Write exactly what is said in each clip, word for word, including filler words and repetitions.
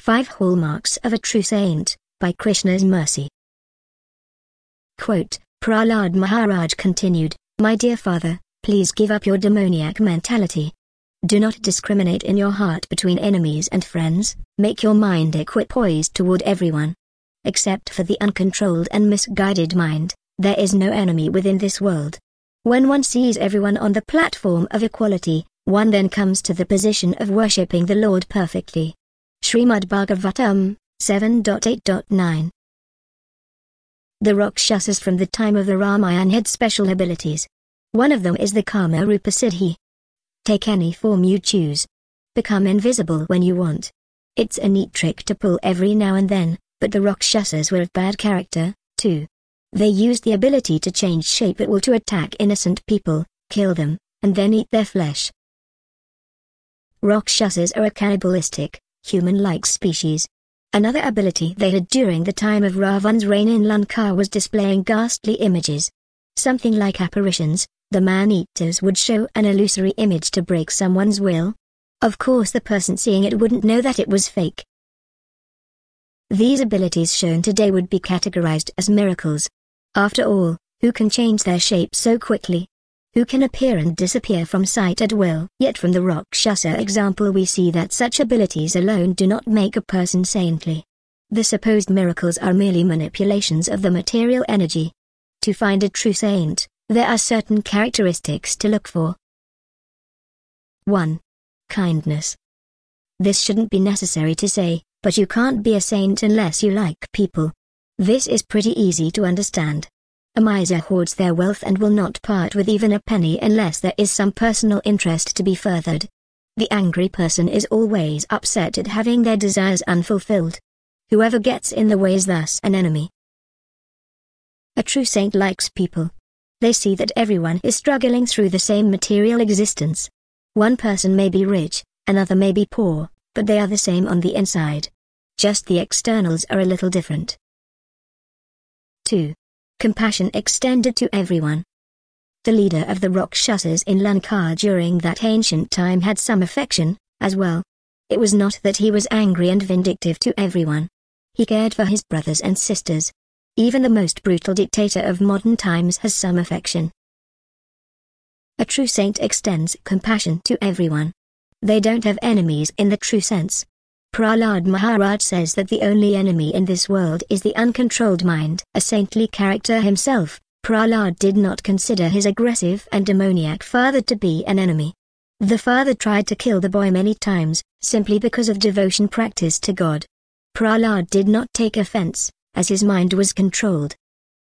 Five Hallmarks of a True Saint, by Krishna's Mercy. Quote, Prahlad Maharaj continued, My dear father, please give up your demoniac mentality. Do not discriminate in your heart between enemies and friends, make your mind equipoised toward everyone. Except for the uncontrolled and misguided mind, there is no enemy within this world. When one sees everyone on the platform of equality, one then comes to the position of worshipping the Lord perfectly. Srimad Bhagavatam, seven point eight point nine. The Rakshasas from the time of the Ramayana had special abilities. One of them is the Kama Rupa Siddhi. Take any form you choose. Become invisible when you want. It's a neat trick to pull every now and then, but the Rakshasas were of bad character, too. They used the ability to change shape at will to attack innocent people, kill them, and then eat their flesh. Rakshasas are a cannibalistic, human-like species. Another ability they had during the time of Ravana's reign in Lanka was displaying ghastly images. Something like apparitions, the man-eaters would show an illusory image to break someone's will. Of course the person seeing it wouldn't know that it was fake. These abilities shown today would be categorized as miracles. After all, who can change their shape so quickly? Who can appear and disappear from sight at will? Yet from the Rakshasa example we see that such abilities alone do not make a person saintly. The supposed miracles are merely manipulations of the material energy. To find a true saint, there are certain characteristics to look for. one. Kindness. This shouldn't be necessary to say, but you can't be a saint unless you like people. This is pretty easy to understand. A miser hoards their wealth and will not part with even a penny unless there is some personal interest to be furthered. The angry person is always upset at having their desires unfulfilled. Whoever gets in the way is thus an enemy. A true saint likes people. They see that everyone is struggling through the same material existence. One person may be rich, another may be poor, but they are the same on the inside. Just the externals are a little different. two. Compassion extended to everyone. The leader of the Rakshasas in Lanka during that ancient time had some affection, as well. It was not that he was angry and vindictive to everyone. He cared for his brothers and sisters. Even the most brutal dictator of modern times has some affection. A true saint extends compassion to everyone. They don't have enemies in the true sense. Prahlad Maharaj says that the only enemy in this world is the uncontrolled mind. A saintly character himself, Prahlad did not consider his aggressive and demoniac father to be an enemy. The father tried to kill the boy many times, simply because of devotion practiced to God. Prahlad did not take offense, as his mind was controlled.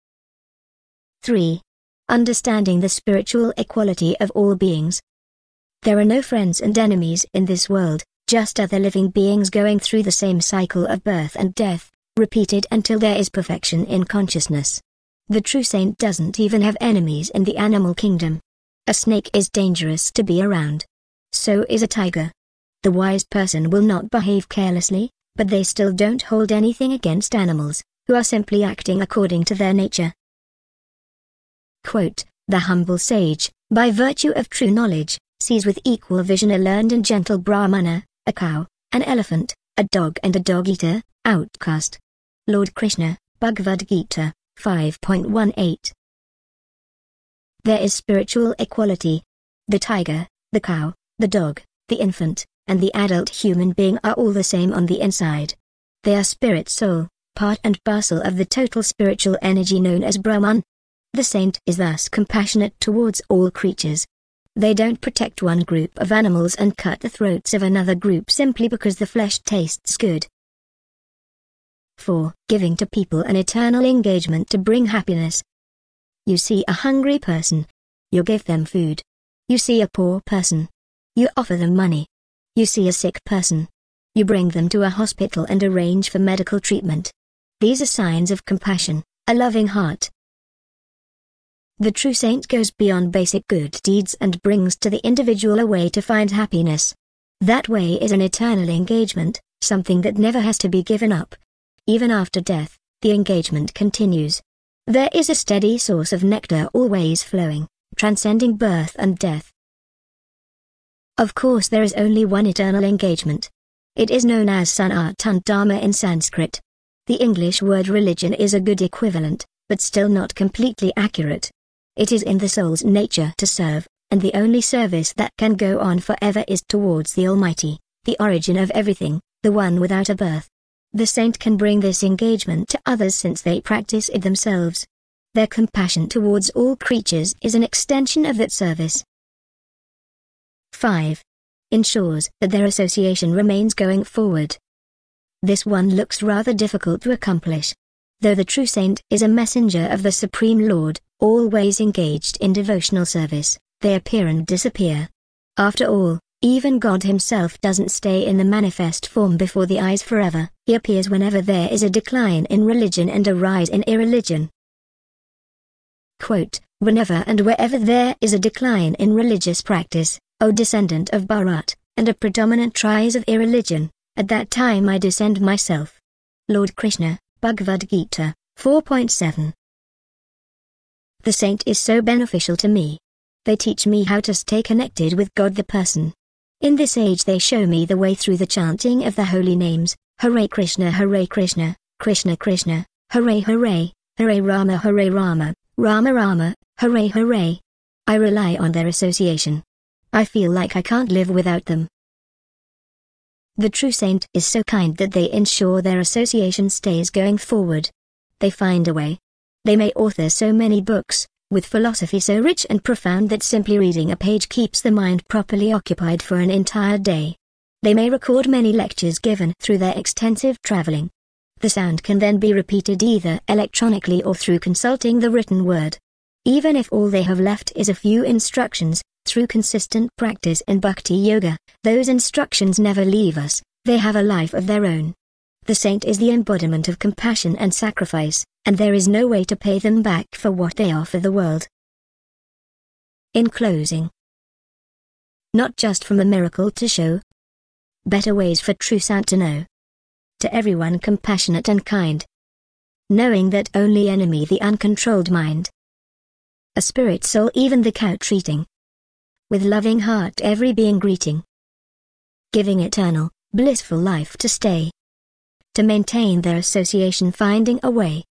three. Understanding the spiritual equality of all beings. There are no friends and enemies in this world, just other living beings going through the same cycle of birth and death, repeated until there is perfection in consciousness. The true saint doesn't even have enemies in the animal kingdom. A snake is dangerous to be around. So is a tiger. The wise person will not behave carelessly, but they still don't hold anything against animals, who are simply acting according to their nature. Quote, the humble sage, by virtue of true knowledge, sees with equal vision a learned and gentle Brahmana, a cow, an elephant, a dog and a dog-eater, outcast. Lord Krishna, Bhagavad Gita, five point one eight. There is spiritual equality. The tiger, the cow, the dog, the infant, and the adult human being are all the same on the inside. They are spirit soul, part and parcel of the total spiritual energy known as Brahman. The saint is thus compassionate towards all creatures. They don't protect one group of animals and cut the throats of another group simply because the flesh tastes good. four. Giving to people an eternal engagement to bring happiness. You see a hungry person. You give them food. You see a poor person. You offer them money. You see a sick person. You bring them to a hospital and arrange for medical treatment. These are signs of compassion, a loving heart. The true saint goes beyond basic good deeds and brings to the individual a way to find happiness. That way is an eternal engagement, something that never has to be given up. Even after death, the engagement continues. There is a steady source of nectar always flowing, transcending birth and death. Of course there is only one eternal engagement. It is known as Sanatana Dharma in Sanskrit. The English word religion is a good equivalent, but still not completely accurate. It is in the soul's nature to serve, and the only service that can go on forever is towards the Almighty, the origin of everything, the one without a birth. The saint can bring this engagement to others since they practice it themselves. Their compassion towards all creatures is an extension of that service. five. Ensures that their association remains going forward. This one looks rather difficult to accomplish. Though the true saint is a messenger of the Supreme Lord, always engaged in devotional service, they appear and disappear. After all, even God himself doesn't stay in the manifest form before the eyes forever. He appears whenever there is a decline in religion and a rise in irreligion. Quote, whenever and wherever there is a decline in religious practice, O descendant of Bharat, and a predominant rise of irreligion, at that time I descend myself. Lord Krishna, Bhagavad Gita, four point seven. The saint is so beneficial to me. They teach me how to stay connected with God the person. In this age they show me the way through the chanting of the holy names, Hare Krishna Hare Krishna, Krishna Krishna, Hare Hare, Hare Rama Hare Rama, Rama Rama, Hare Hare. I rely on their association. I feel like I can't live without them. The true saint is so kind that they ensure their association stays going forward. They find a way. They may author so many books, with philosophy so rich and profound that simply reading a page keeps the mind properly occupied for an entire day. They may record many lectures given through their extensive traveling. The sound can then be repeated either electronically or through consulting the written word. Even if all they have left is a few instructions, through consistent practice in Bhakti Yoga, those instructions never leave us, they have a life of their own. The saint is the embodiment of compassion and sacrifice, and there is no way to pay them back for what they offer the world. In closing, not just from a miracle to show, better ways for true saint to know. To everyone compassionate and kind, knowing that only enemy the uncontrolled mind. A spirit soul even the cow treating. With loving heart every being greeting. Giving eternal, blissful life to stay. To maintain their association finding a way.